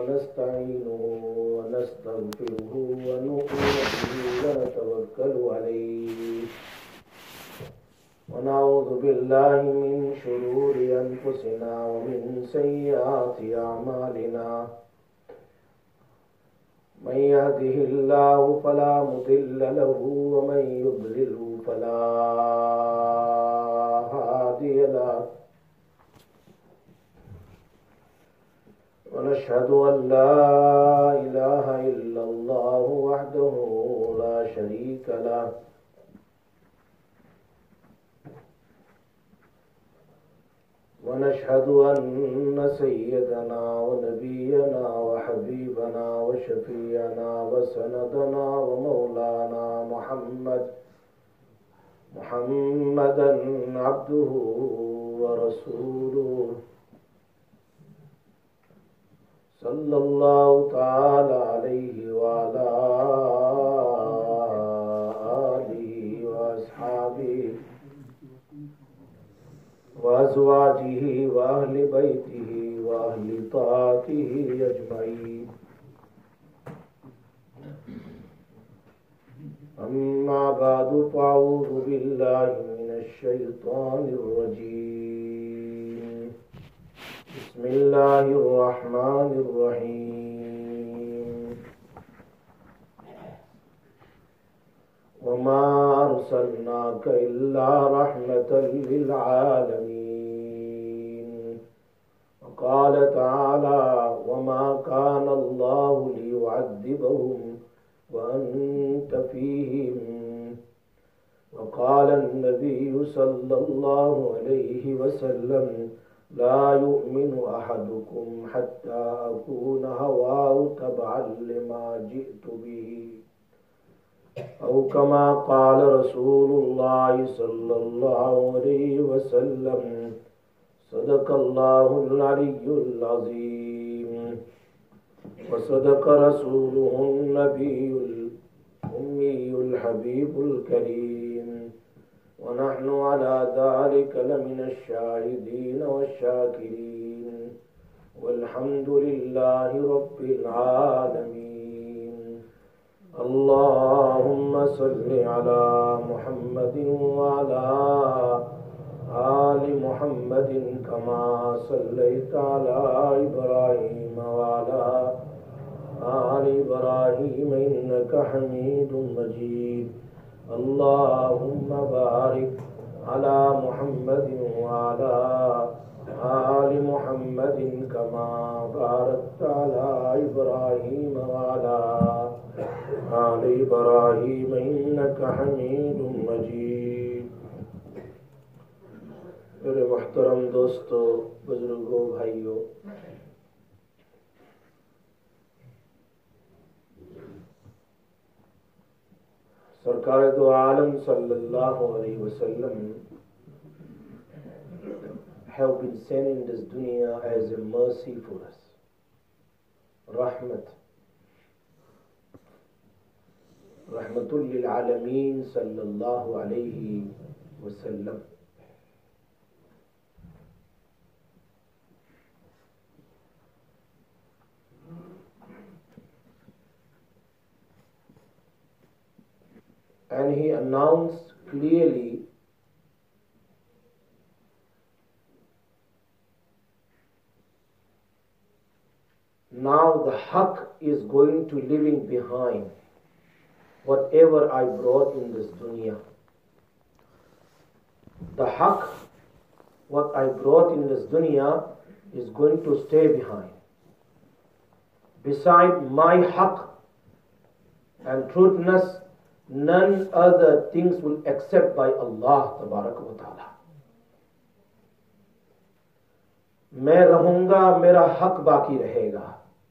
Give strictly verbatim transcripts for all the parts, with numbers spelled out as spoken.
ونستعينه ونستغفره ونؤمن به ونتوكل عليه ونعوذ بالله من شرور أنفسنا ومن سيئات أعمالنا من يهده الله فلا مضل له ومن يضلل فلا هادي له ونشهد أن لا إله إلا الله وحده لا شريك له ونشهد أن سيدنا ونبينا وحبيبنا وشفيعنا وسندنا ومولانا محمد محمدا عبده ورسوله صلى الله تعالى عليه وعلى آله وأصحابه وأزواجه وأهل بيته وأهل طاعته أجمعين أما بعد فأعوذ بالله من الشيطان الرجيم بسم الله الرحمن الرحيم وما أرسلناك إلا رحمة للعالمين وقال تعالى وما كان الله ليعذبهم وأنت فيهم وقال النبي صلى الله عليه وسلم لا يؤمن أحدكم حتى أكون هواه تبعا لما جئت به أو كما قال رسول الله صلى الله عليه وسلم صدق الله العلي العظيم وصدق رسوله النبي الأمي الحبيب الكريم ونحن على ذلك لمن الشاهدين والشاكرين والحمد لله رب العالمين اللهم صل على محمد وعلى آل محمد كما صليت على إبراهيم وعلى آل إبراهيم إنك حميد مجيد اللهم بارك على محمد وعلى آل محمد كما باركت على إبراهيم وعلى آل إبراهيم إنك حميد مجيد मेरे मोहतरम दोस्तों बुजुर्गों भाइयों सरकार दो आलम सल्लल्लाहु अलैहि वसल्लम have been sent in this dunya as a mercy for us, rahmat, rahmatul lil alamin sallallahu alayhi wasallam. And he announced clearly now the haqq is going to leaving behind whatever I brought in this dunya. The haqq, what I brought in this dunya, is going to stay behind. Beside my haqq and truthness, none other things will accept by Allah tabarak wa ta'ala. मैं रहूंगा, मेरा हक बाकी रहेगा.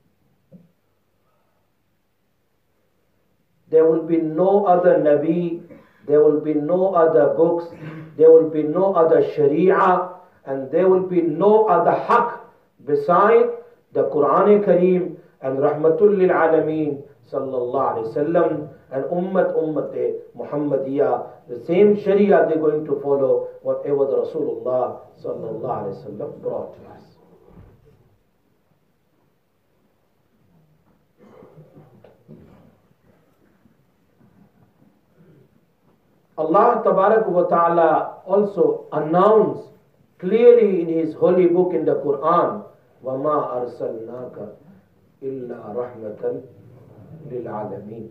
There will be no other Nabi, there will be no other books, there will be no other Sharia, and there will be no other haq beside the Quran Kareem and Rahmatul lil Alameen sallallahu alayhi wa sallam and Ummat Ummat Muhammadiyah. The same Sharia they're going to follow whatever the Rasulullah sallallahu alayhi wa sallam brought to us. Allah Tabarak wa Ta'ala also announced clearly in His holy book in the Quran, وَمَا أَرْسَلْنَاكَ إِلَّا رَحْمَةً لِلْعَالَمِينَ.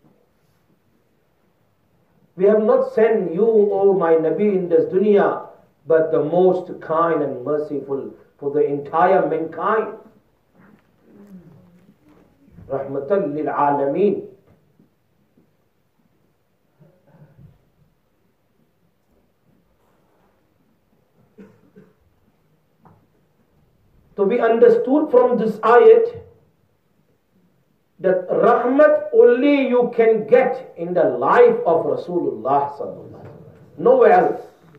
We have not sent you, O my Nabi, in this dunya, but the most kind and merciful for the entire mankind. Rahmatan lil Alameen. So we understood from this ayat that rahmat only you can get in the life of Rasulullah sallallahu alaihi wasallam, nowhere else.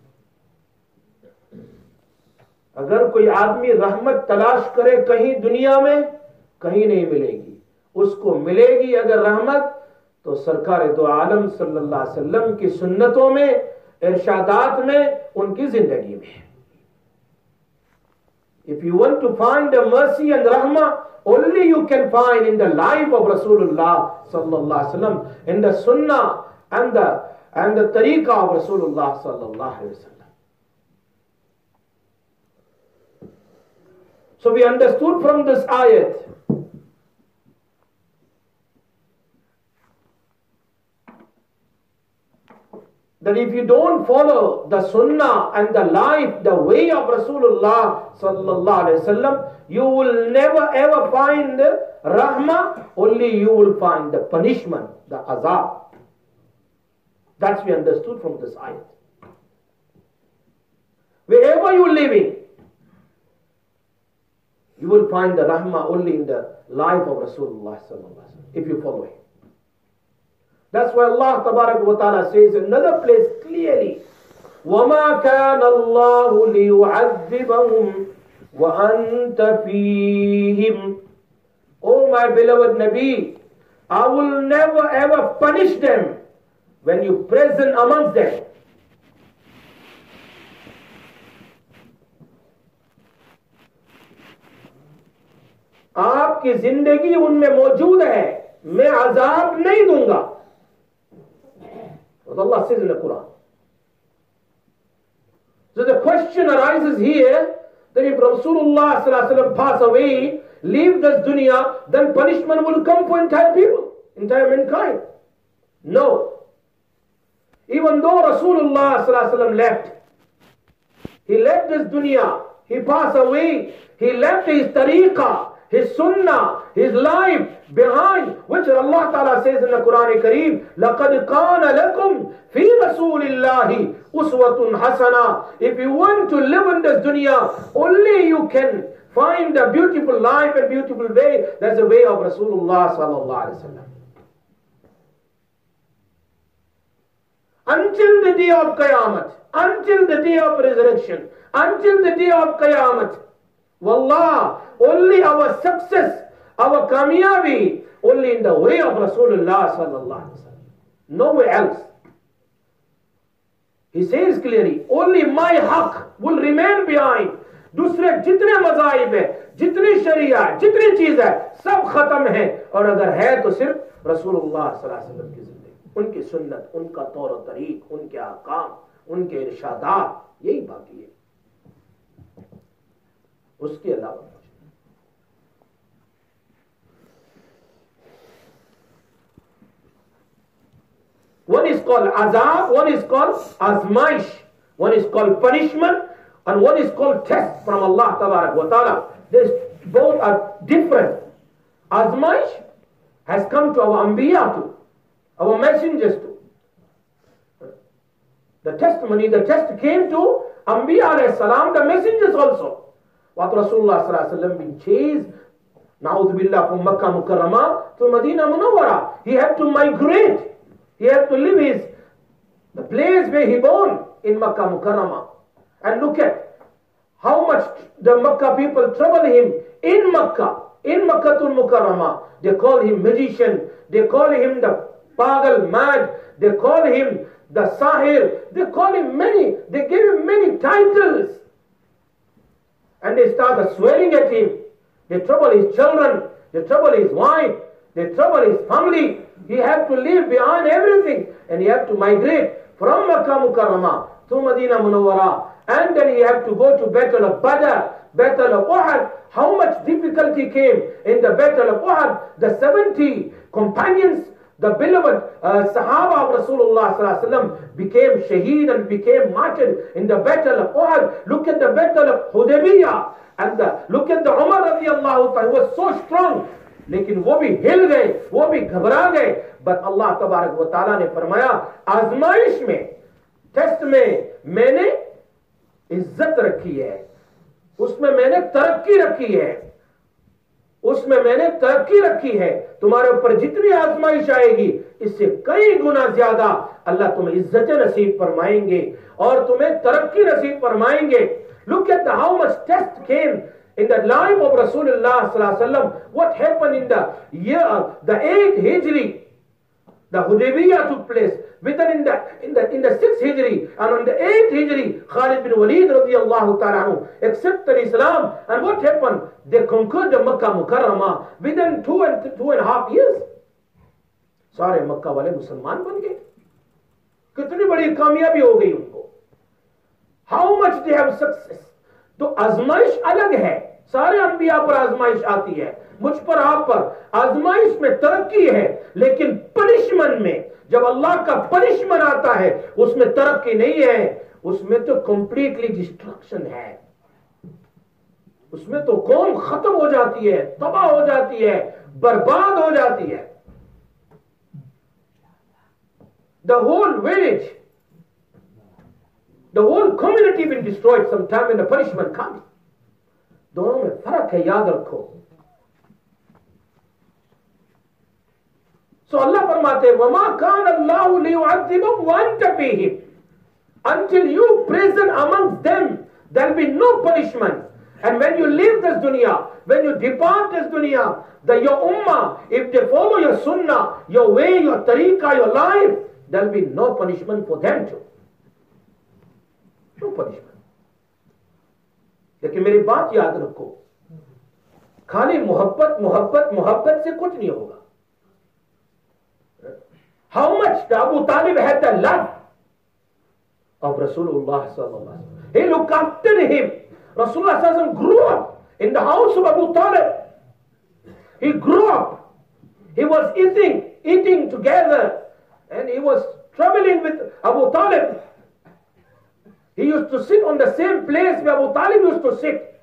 अगर कोई आदमी रहमत तलाश करे कहीं दुनिया में, कहीं नहीं मिलेगी. उसको मिलेगी अगर रहमत तो सरकार दो आलम सल्लल्लाहु अलैहि वसल्लम की सुन्नतों में, इरशादात में, उनकी जिंदगी में. If you want to find the mercy and rahmah, only you can find in the life of Rasulullah sallallahu alaihi wasallam, in the sunnah and the and the tariqah of Rasulullah sallallahu alaihi wasallam. So we understood from this ayat that if you don't follow the sunnah and the life, the way of Rasulullah sallallahu alaihi wasallam, you will never ever find rahmah, only you will find the punishment, the azab. That's we understood from this ayat. Wherever you live in, you will find the rahmah only in the life of Rasulullah sallallahu alaihi wasallam, if you follow him. That's why Allah Tabarak wa Ta'ala says in another place clearly, وَمَا كَانَ اللَّهُ لِيُعَذِّبَهُمْ وَأَنْتَ فِيهِمْ. Oh my beloved Nabi, I will never ever punish them when you present amongst them. आपकी जिंदगी उनमें मौजूद है, मैं अजाब नहीं दूंगा. What Allah says in the Quran. So the question arises here that if Rasulullah sallallahu alaihi wasallam pass away, leave this dunya, then punishment will come for entire people, entire mankind. No. Even though Rasulullah sallallahu alaihi wasallam left, he left this dunya, he passed away, he left his tariqah, his sunnah, his life behind, which Allah Ta'ala says in the Quran Kareem, لَقَدْ كَانَ لَكُمْ فِي رَسُولِ اللَّهِ أُسْوَةٌ حَسَنَةٌ. If you want to live in this dunya, only you can find a beautiful life and beautiful way. That's the way of Rasulullah sallallahu alaihi wasallam. Until the day of Qiyamah, until the day of resurrection, until the day of Qiyamah, Wallah, only our success, our kamyabi, only in the way of Rasulullah sallallahu alaihi wasallam. Nowhere else. He says clearly, only my haqq will remain behind. दूसरे जितने मज़ाहिब है, जितनी शरिया, जितनी चीज है, सब खत्म है. और अगर है तो सिर्फ रसूलुल्लाह सल्लल्लाहु अलैहि वसल्लम की जिंदगी, उनकी सुन्नत, उनका तौर और तरीक, उनके अहकाम, उनके इरशादात, यही बाकी है. उसके अलावा one is called azab, one is called azmaish, one is called punishment, and one is called test from Allah Tabarak wa Ta'ala. This both are different. Azmaish has come to our Anbiya too, our messengers too. The testimony, the test came to Anbiya alayhi salam, the messengers also. What Rasulullah sallallahu alaihi wasallam been chased, na'udhu billah, from Makkah Mukarramah to Medina Munawwara. He had to migrate. He had to leave his, the place where he born in Makkah Mukarramah. And look at how much the Makkah people trouble him in Makkah, in Makkatul Mukarramah. They call him magician, they call him the pagal, mad, they call him the sahir, they call him many, they give him many titles. And they start swearing at him. They trouble his children, they trouble his wife, they trouble his family. He had to leave behind everything and he had to migrate from Makkah Mukarramah to Medina Munawwara, and then he had to go to Battle of Badr, Battle of Uhud. How much difficulty came in the Battle of Uhud? The seventy companions, the beloved uh, Sahaba of Rasulullah sallallahu alaihi wasallam became shaheed and became martyred in the Battle of Uhud. Look at the Battle of Hudaybiyah, and the, look at the Umar radiyallahu ta'ala, was so strong. लेकिन वो भी हिल गए, वो भी घबरा गए. But अल्लाह तबारक व तआला ने फरमाया, आजमाइश में, टेस्ट में मैंने इज्जत रखी है, उसमें मैंने तरक्की रखी है, उसमें मैंने तरक्की रखी है. तुम्हारे ऊपर जितनी आजमाइश आएगी इससे कई गुना ज्यादा अल्लाह तुम्हें इज्जत नसीब फरमाएंगे और तुम्हें तरक्की नसीब फरमाएंगे. Look at the how much test came in the life of Rasulullah sallallahu alaihi wasallam. What happened in the year, the eighth Hijri, the Hudaybiyah took place. Within in the in the in the sixth Hijri and on the eighth Hijri, Khalid bin Walid radiyallahu ta'ala accepted Islam. And what happened? They conquered the Makkah Mukarramah within two and two and a half years. सारे मक्का वाले मुसलमान बन गए. कितनी बड़ी कामयाबी हो गई उनको. How much they have success. तो आजमाइश अलग है. सारे अंबिया पर आजमाइश आती है, मुझ पर आप पर आजमाइश में तरक्की है, लेकिन पनिशमेंट में जब अल्लाह का पनिशमेंट आता है उसमें तरक्की नहीं है, उसमें तो कंप्लीटली डिस्ट्रक्शन है. उसमें तो कौम खत्म हो जाती है, तबाह हो जाती है, बर्बाद हो जाती है. The whole village, the whole community been destroyed sometime when the punishment comes. दोनों में फर्क है, याद रखो. So Allah फरमाते हैं, वमा कान अल्लाहु लियुअज़्ज़िबहुम व अंत फीहिम. Until you present amongst them, there will be no punishment. And when you leave this dunya, when you depart this dunya, the your ummah, if they follow your sunnah, your way, your tariqah, your life, there will be no punishment for them too. No punishment. लेकिन मेरी बात याद रखो, खाली मोहब्बत मोहब्बत मोहब्बत से कुछ नहीं होगा. How much Abu Talib had the love of Rasulullah sallallahu alaihi wasallam. He looked after him. Rasulullah sallallahu alaihi wasallam grew up in the house of Abu Talib. He grew up. He was eating, eating together, and he was traveling with Abu Talib. He used to sit on the same place where Abu Talib used to sit.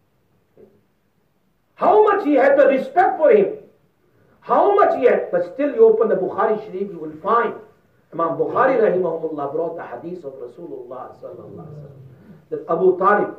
How much he had the respect for him. How much he had. But still you open the Bukhari Sharif, you will find Imam Bukhari rahimahullah brought the hadith of Rasulullah sallallahu alaihi wasallam that Abu Talib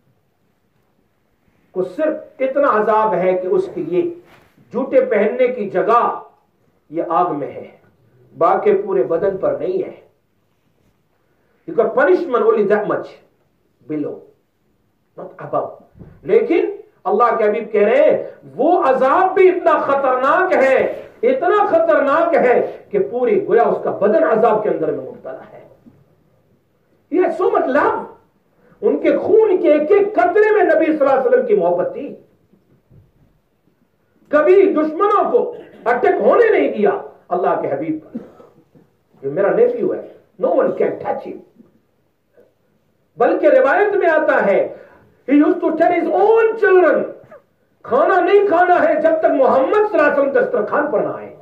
को सिर्फ इतना अजाब है कि उसके ये जूते पहनने की जगह ये आग में है, बाकी पूरे बदन पर नहीं है. You got punishment only that much below, not above. लेकिन अल्लाह के हबीब कह रहे हैं वो अजाब भी इतना खतरनाक है, इतना खतरनाक है कि पूरी गोया उसका बदन अजाब के अंदर में मुब्तला है. He had so much love. उनके खून के एक एक कतरे में नबी सल्लल्लाहु अलैहि वसल्लम की मोहब्बत थी. कभी दुश्मनों को अटैक होने नहीं दिया अल्लाह के हबीब पर. ये मेरा नेफ्यू है, no one can touch him. बल्कि रिवायत में आता है he used to tell his own children, खाना नहीं खाना है जब तक मोहम्मद सल्लल्लाहु अलैहि वसल्लम दस्तरखान पर ना आए.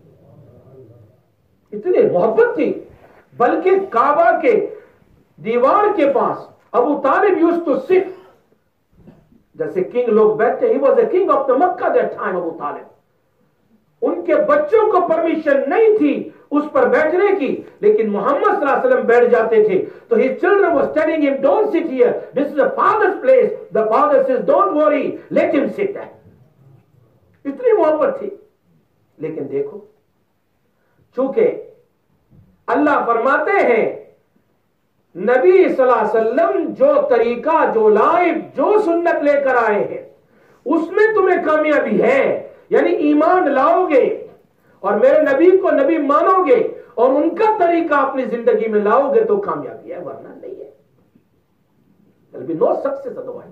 इतनी मोहब्बत थी. बल्कि काबा के दीवार के पास Abu Talib used to sit, जैसे किंग लोग बैठते. he was the king of the Makkah that time. Abu तालिब, उनके बच्चों को परमिशन नहीं थी उस पर बैठने की, लेकिन मोहम्मद सल्लल्लाहु अलैहि वसल्लम बैठ जाते थे. तो his children was telling him, don't sit here, this is the father's place. The father says, don't worry, let him sit there. इतनी मोहब्बत थी. लेकिन देखो, चूंकि अल्लाह फरमाते हैं नबी सल्लल्लाहु अलैहि वसल्लम जो तरीका, जो लाइफ, जो सुन्नत लेकर आए हैं उसमें तुम्हें कामयाबी है. यानी ईमान लाओगे और मेरे नबी को नबी मानोगे और उनका तरीका अपनी जिंदगी में लाओगे तो कामयाबी है, वरना नहीं है. There will be no success otherwise.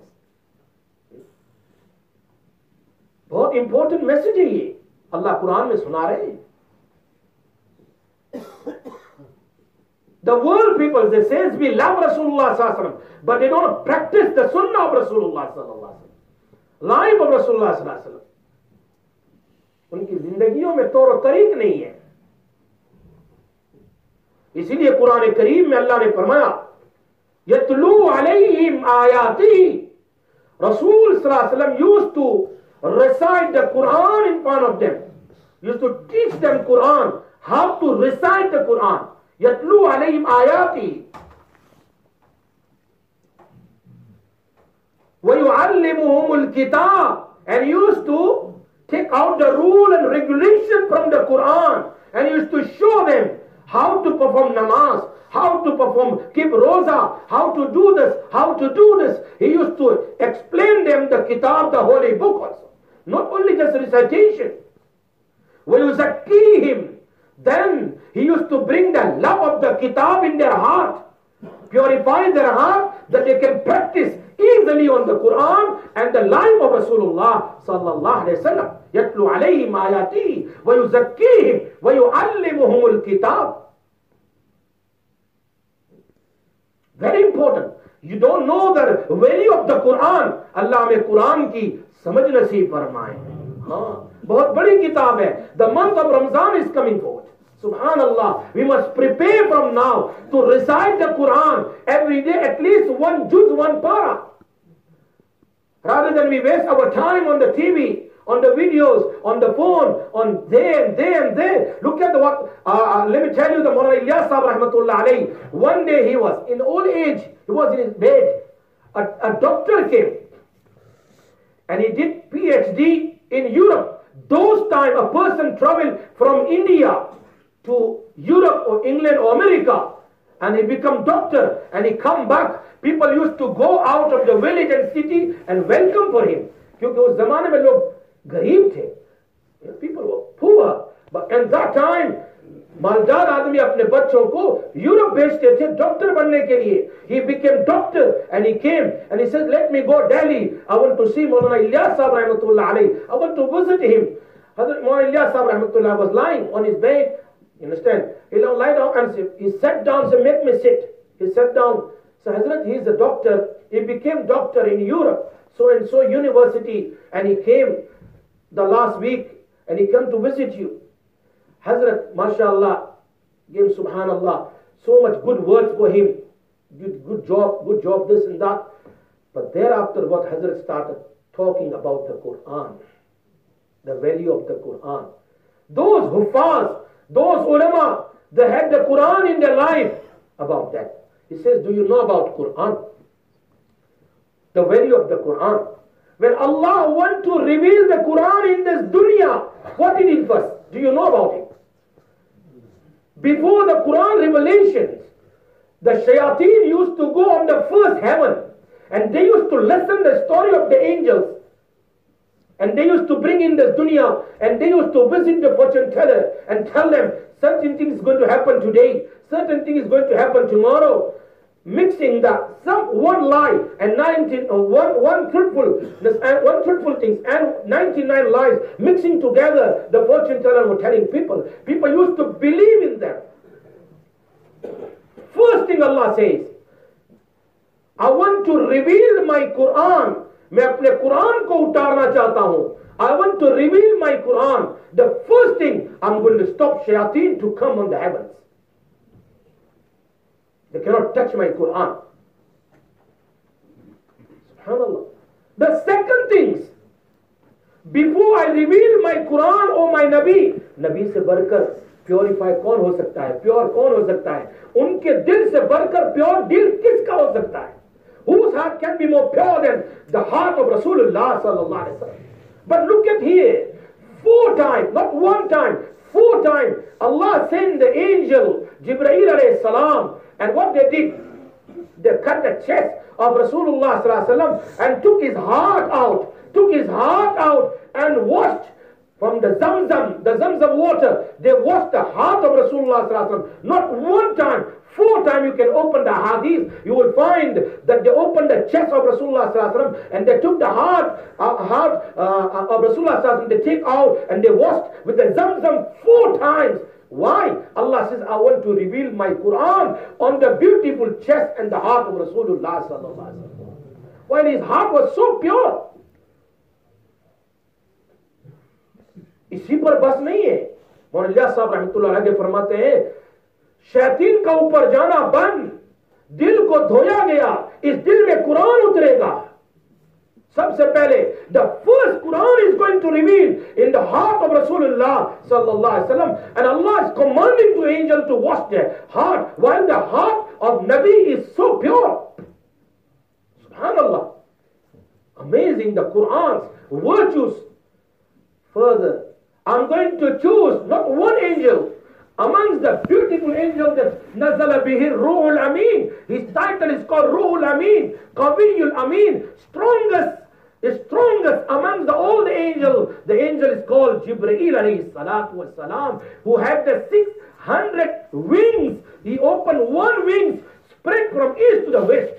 बहुत इंपॉर्टेंट मैसेज है ये, अल्लाह कुरान में सुना रहे हैं. The world people, they say we love Rasulullah sallallahu alaihi wasallam, but they don't practice the sunnah of Rasulullah sallallahu alaihi wasallam, life of Rasulullah sallallahu alaihi wasallam. उनकी जिंदगियों में तौर तरीक नहीं है. इसीलिए कुरान करीम में अल्लाह ने फरमाया यतलू अलैहिम आयाती. Rasul sallallahu alaihi wasallam used to recite the Quran in front of them, used to teach them Quran, how to recite the Quran. Yatlu alayhim ayati wa yuallimuhum alkitab, and used to take out the rule and regulation from the Quran and used to show them how to perform namaz, how to perform, keep roza, how to do this, how to do this. He used to explain them the kitab, the holy book also. Not only just recitation. وَيُزَكِّيهِمْ, then he used to bring the love of the kitab in their heart, purify their heart, that they can practice easily on the Quran and the life of Rasulullah sallallahu alaihi wasallam. يَتْلُو عَلَيْهِمْ آيَاتِهِ وَيُزَكِّيهِمْ وَيُعَلِّمُهُمُ الْكِتَابِ. Very important. You don't know the value of the Quran. Allah में कुरान की समझ नसीब फरमाए. हाँ, बहुत बड़ी किताब है. The month of Ramzan is coming forward. Subhanallah. We must prepare from now to recite the Quran every day, at least one juz, one para. Rather than we waste our time on the T V, on the videos, on the phone, on there and there and there. Look at the what, uh, uh, let me tell you the Mawlana Ilyas Sahib rahmatullah alayhi. One day he was in old age, he was in his bed. A, a doctor came and he did P H D in Europe. Those time a person traveled from India to Europe or England or America and he become doctor and he come back. People used to go out of the village and city and welcome for him. क्योंकि उस जमाने में लोग गरीब थे. People were poor. But at that time, मालदार आदमी अपने बच्चों को यूरोप भेजते थे डॉक्टर बनने के लिए. He became doctor and he came and he said, let me go Delhi. I want to see Maulana Ilyas Sahib rahmatullah alayhi. I want to visit him. Hazrat Maulana Ilyas Sahib rahmatullah was lying on his bed. You understand? He lie down and he sat down and said, make me sit. He sat down. So Hazrat, he is a doctor. He became doctor in Europe, so and so university, and he came the last week and he came to visit you. Hazrat, mashallah, gave subhanallah, so much good words for him. Good, good job, good job, this and that. But thereafter what Hazrat started talking about the Quran, the value of the Quran. Those huffaz, those ulama, they had the Quran in their life about that. He says, do you know about Quran? The value of the Quran. When Allah want to reveal the Quran in this dunya, what did he first? Do you know about it? Before the Quran revelations, the shayateen used to go on the first heaven and they used to listen the story of the angels. And they used to bring in this dunya and they used to visit the fortune teller and tell them certain things is going to happen today, certain thing is going to happen tomorrow. Mixing the some one lie and nineteen uh, one one truthful and one truthful things and ninety-nine lies mixing together, the fortune teller were telling people. People used to believe in them. First thing Allah says, I want to reveal my Quran. मैं अपने कुरान को उतारना चाहता हूँ. I want to reveal my Quran. The first thing, I'm going to stop shayateen to come on the heavens. They cannot touch my Quran. SubhanAllah. The second things, before I reveal my Quran or my Nabi, Nabi से बढ़कर purify कौन हो सकता है? Pure कौन हो सकता है? उनके दिल से बढ़कर pure दिल किसका हो सकता है? Whose heart can be more pure than the heart of Rasulullah sallallahu alaihi wasallam? But look at here, four times, not one time, four times, Allah sent the angel Jibreel alayhi salam, and what they did, they cut the chest of Rasulullah sallallahu alaihi wasallam and took his heart out, took his heart out and washed from the Zamzam, the Zamzam water. They washed the heart of Rasulullah sallallahu alaihi wasallam. Not one time, four times you can open the hadith, you will find that they opened the chest of Rasulullah sallallahu alaihi wasallam and they took the heart, uh, heart uh, of Rasulullah sallallahu alaihi wasallam, they take out and they washed with the Zamzam four times. Why? Allah says, I want to reveal my Quran on the beautiful chest and the heart of Rasulullah sallallahu alaihi wasallam. While his heart was so pure. इसी पर बस नहीं है. मौलाना साहब रहमतुल्लाह अलैह के फरमाते हैं, शैतान का ऊपर जाना बंद, दिल को धोया गया, इस दिल में कुरान उतरेगा. सबसे पहले, the first Quran is going to reveal in the heart of Rasulullah sallallahu alaihi wasallam, and Allah is commanding to angel to wash their heart, while the heart of Nabi is so pure. Subhanallah. Amazing, the Quran's virtues. Further, I'm going to choose not one angel amongst the beautiful angels that Nazala bihi Ruhul Amin. His title is called Ruhul Amin, Qawiyul Amin, strongest, the strongest amongst the, all the angels. The angel is called Jibreel alayhi salatu was salam, who had the six hundred wings. He opened one wing, spread from east to the west.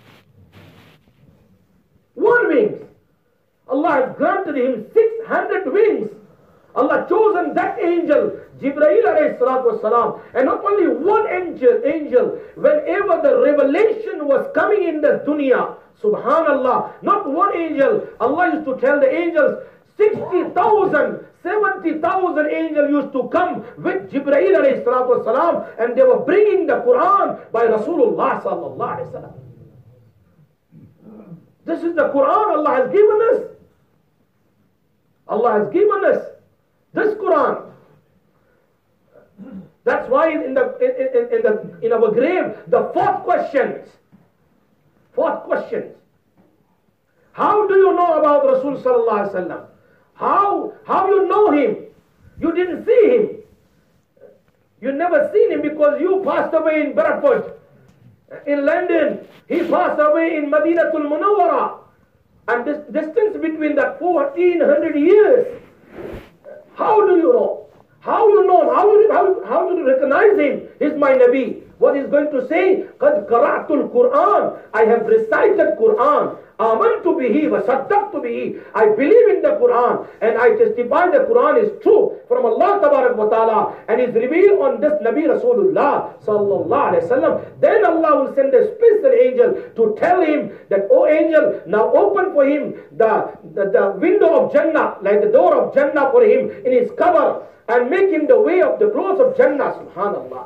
One wing. Allah has granted him six hundred wings. Allah chosen that angel, Jibreel alayhi salatu wasalam, and not only one angel, angel, whenever the revelation was coming in the dunya, subhanallah, not one angel, Allah used to tell the angels, sixty thousand, seventy thousand angels used to come with Jibreel alayhi salatu wasalam, and they were bringing the Quran by Rasulullah sallallahu alayhi wasallam. This is the Quran Allah has given us. Allah has given us this Quran. That's why in the in, in, in the in our grave, the fourth question, fourth question. How do you know about Rasul sallallahu alaihi wasallam? How how you know him? You didn't see him. You never seen him because you passed away in Bradford, in London. He passed away in Madinatul Munawwara, and this distance between that fourteen hundred years. How do you know? How you know? How you, how, how do you recognize him? He's my Nabi. What he's going to say? قَدْ قَرَأْتُ الْقُرْآنِ, I have recited Quran. آمَنْتُ بِهِ وَصَدَّقْتُ بِهِ, I believe in the Quran and I testify the Quran is true from Allah Tabarak wa Ta'ala and is revealed on this Nabi Rasulullah sallallahu alayhi wasallam. Then Allah will send a special angel to tell him that, oh angel, now open for him the, the, the window of Jannah, like the door of Jannah for him in his cover, and make him the way of the clothes of Jannah. Subhanallah.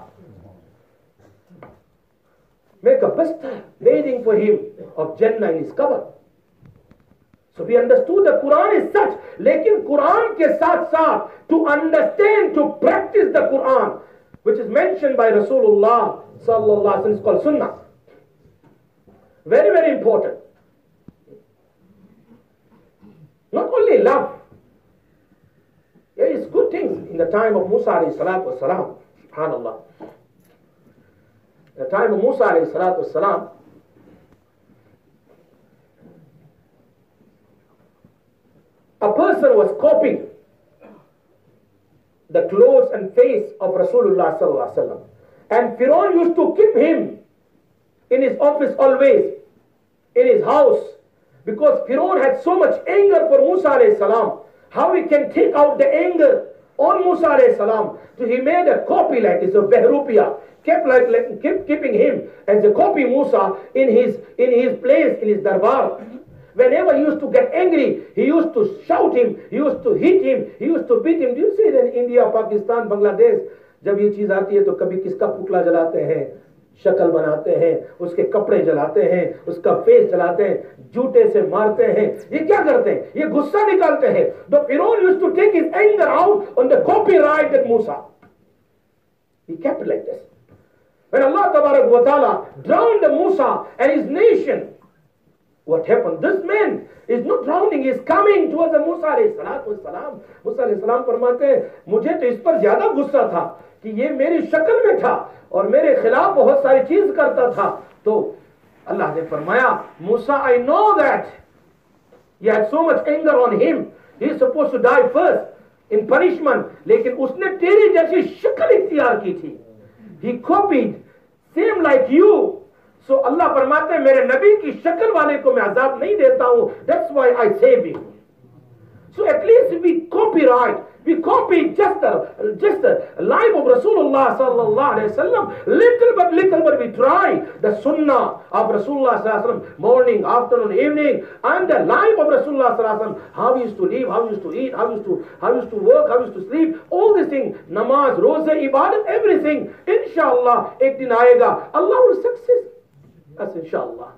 Make a basta waiting for him of Jannah in his cover. So we understood the Quran is such. Lekin Quran ke saath saath, to understand, to practice the Quran, which is mentioned by Rasulullah sallallahu alaihi wasallam, is called Sunnah. Very, very important. Not only love. There is good things in the time of Musa alayhi salatu wasalam. Subhanallah. The time of Musa alayhi salatu wasalam, a person was copying the clothes and face of Rasulullah sallallahu alaihi wasallam, and Fir'aun used to keep him in his office always, in his house, because Fir'aun had so much anger for Musa alayhi salam. How he can take out the anger on Musa alayhi salam? So he made a copy like this of Behrupiya, kept like, like kept keeping him as a copy Musa in his in his place, in his darbar. Whenever he used to get angry, he used to shout him, he used to hit him, he used to beat him. Do you see that in India, Pakistan, Bangladesh, जब ये चीज आती है तो कभी किसका पुतला जलाते हैं, शक्ल बनाते हैं, उसके कपड़े जलाते हैं, उसका फेस जलाते हैं, जूते से मारते हैं. ये क्या करते हैं? ये गुस्सा निकालते हैं. The Fir'aun used to take his anger out on the copyright at Musa. He kept it like this. When Allah Tabarak wa Ta'ala drowned Musa and his nation, what happened? This man is not drowning, he is coming towards the Musa alayhi salatu wassalam. Musa alayhi salam फरमाते हैं, मुझे तो इस पर ज्यादा गुस्सा था कि ये मेरी शक्ल में था और मेरे खिलाफ बहुत सारी चीज करता था. तो अल्लाह ने फरमाया, Musa, I know that you had so much anger on him. He is supposed to die first in punishment. लेकिन उसने तेरी जैसी शक्ल इख्तियार की थी. He copied, same like you. So Allah फरमाते हैं, मेरे नबी की शक्ल वाले को मैं अजाब नहीं देता हूं. That's why I save him. So at least we copyright. We copy just the, just the life of Rasulullah sallallahu alayhi wasallam. Little but little but we try the sunnah of Rasulullah sallallahu alayhi wasallam, morning, afternoon, evening, and the life of Rasulullah sallallahu alayhi wasallam, how he used to live, how he used to eat, how he used to, how he used to work, how he used to sleep, all these things, namaz, roza, ibadat, everything. Inshallah, ek din aayega, Allah will success us, inshallah.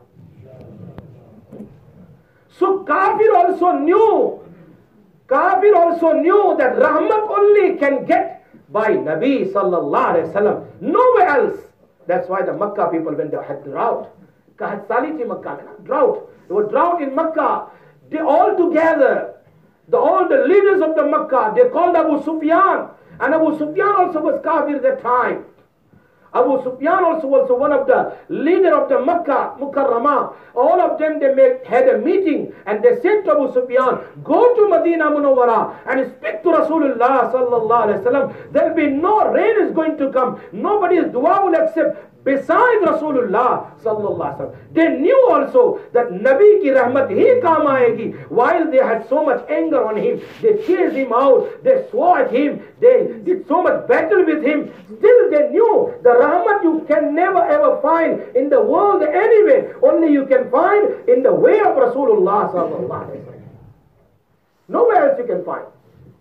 So Kafir also knew, Kafir also knew that Rahmat only can get by Nabi sallallahu alayhi wasallam, nowhere else. That's why the Makkah people, when they had drought, had saliti Makkah, drought. There was drought in Makkah. They all together, the, all the leaders of the Makkah, they called Abu Sufyan. And Abu Sufyan also was Kafir at that time. Abu Sufyan also was one of the leader of the Makkah Mukarramah. All of them, they made, had a meeting and they said to Abu Sufyan, go to Medina Munawwara and speak to Rasulullah sallallahu alaihi wasallam. There will be no rain is going to come. Nobody's dua will accept besides Rasulullah sallallahu alaihi wasallam. They knew also that Nabi ki rahmat hi kaam aayegi. While they had so much anger on him, they chased him out, they swore at him, they did so much battle with him. Still they knew the rahmat you can never ever find in the world anyway. Only you can find in the way of Rasulullah sallallahu alaihi wasallam. Nowhere else you can find.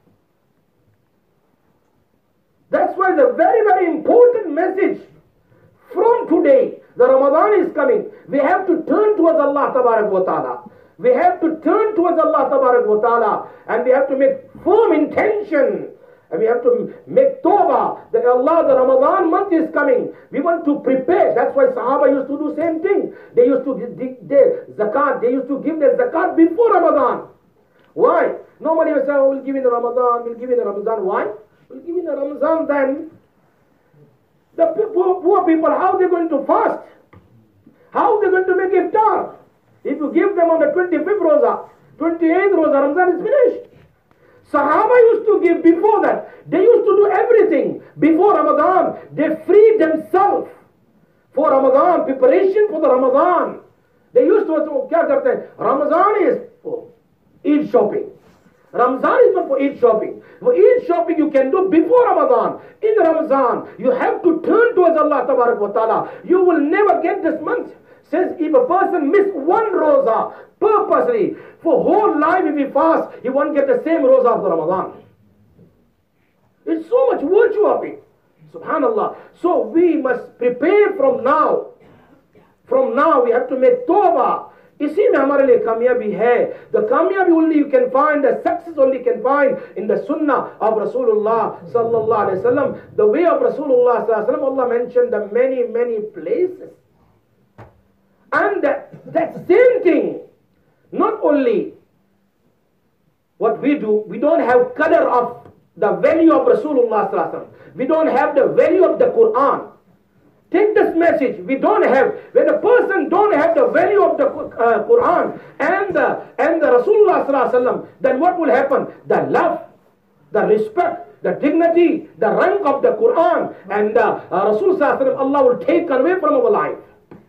That's why the very very important message from today, the Ramadan is coming. We have to turn towards Allah Tabarak wa Ta'ala. We have to turn towards Allah Tabarak wa Ta'ala. And we have to make firm intention. And we have to make tawbah that Allah, the Ramadan month is coming. We want to prepare. That's why Sahaba used to do same thing. They used to give their zakat. They used to give their zakat before Ramadan. Why? Nobody will say, oh, we'll give in the Ramadan, we'll give in the Ramadan. Why? We'll give in the Ramadan then. The poor, poor people, how are they going to fast? How are they going to make iftar? If you give them on the twenty-fifth Roza, twenty-eighth Roza, Ramadan is finished. Sahaba used to give before that. They used to do everything before Ramadan. They freed themselves for Ramadan, preparation for the Ramadan. They used to do, kya karte hain? Ramadan is for Eid shopping. Ramzan is not for Eid shopping. For Eid shopping you can do before Ramadan. In Ramadan, you have to turn towards Allah Tabarak wa Ta'ala. You will never get this month. Says if a person miss one roza purposely, for whole life if he fasts, he won't get the same roza of the Ramadan. There's so much virtue of it. Subhanallah. So we must prepare from now. From now we have to make tawbah. इसी में हमारे लिए कामयाबी है. The कामयाबी only you can find, the success only you can find in the sunnah of Rasulullah sallallahu alaihi wasallam. The way of Rasulullah sallallahu alaihi wasallam, Allah mentioned the many many places. And that, that same thing, not only what we do, we don't have qadr of the value of Rasulullah sallallahu alaihi wasallam. We don't have the value of the Quran. Take this message. We don't have, when a person don't have the value of the uh, Quran and the, and the Rasulullah sallallahu alaihi wasallam, then what will happen? The love, the respect, the dignity, the rank of the Quran and the uh, Rasulullah sallallahu alaihi wasallam, Allah will take away from our life.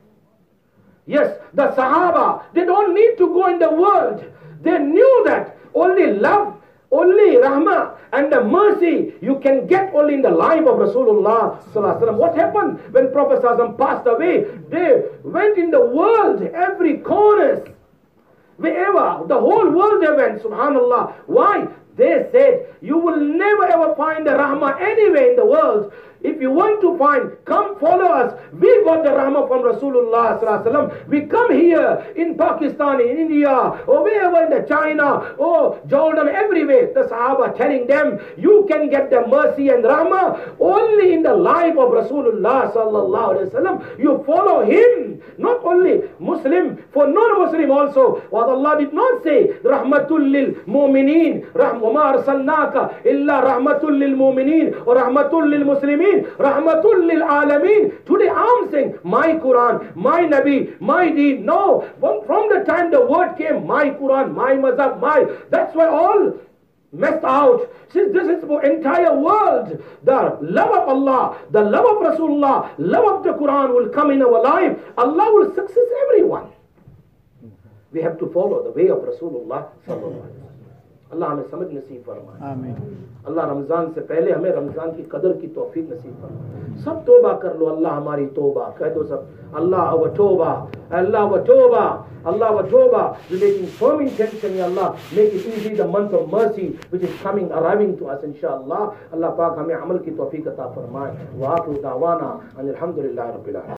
Yes, the Sahaba, they don't need to go in the world. They knew that only love, only rahmah and the mercy you can get only in the life of Rasulullah sallallahu alaihi wasallam. What happened when Prophet sallallahu alaihi wasallam passed away? They went in the world, every corner, wherever, the whole world they went, subhanallah. Why? They said, you will never ever find the rahmah anywhere in the world. If you want to find, come follow us. We got the rahmah from Rasulullah sallallahu alaihi wasallam. We come here in Pakistan, in India, or wherever in the China, or Jordan, everywhere. The Sahaba telling them, you can get the mercy and rahmah only in the life of Rasulullah sallallahu alaihi wasallam. You follow him, not only Muslim, for non-Muslim also. What Allah did not say, rahmatul lil mu'mineen, وَمَا أَرْسَلْنَاكَ إِلَّا رَحْمَةٌ لِلْمُؤْمِنِينَ وَرَحْمَةٌ لِلْمُسْلِمِينَ رَحْمَةٌ لِلْعَالَمِينَ. Today I'm saying, my Quran, my Nabi, my deen. No, from the time the word came, my Quran, my mazhab, my, that's why all messed out. Since this is for entire world, the love of Allah, the love of Rasulullah, love of the Quran will come in our life. Allah will success everyone. We have to follow the way of Rasulullah sallallahu alaihi wasallam. अल्लाह हमें समझ नसीब फरमाए। आमीन। अल्लाह रमज़ान से पहले हमें रमज़ान की कदर की तौफीक नसीब फरमाए। सब तौबा कर लो, अल्लाह हमारी तौबा कह दो सब, अल्लाह व तौबा, अल्लाह व तौबा, अल्लाह व तौबा। We're making firm intention, Ya Allah, make it easy the month of mercy which is coming, arriving to us, inshallah. अल्लाह पाक हमें अमल की तौफीक अता फरमाए। व आखिर दावाना अनिल हम्दुलिल्लाहि रब्बिल आलमीन।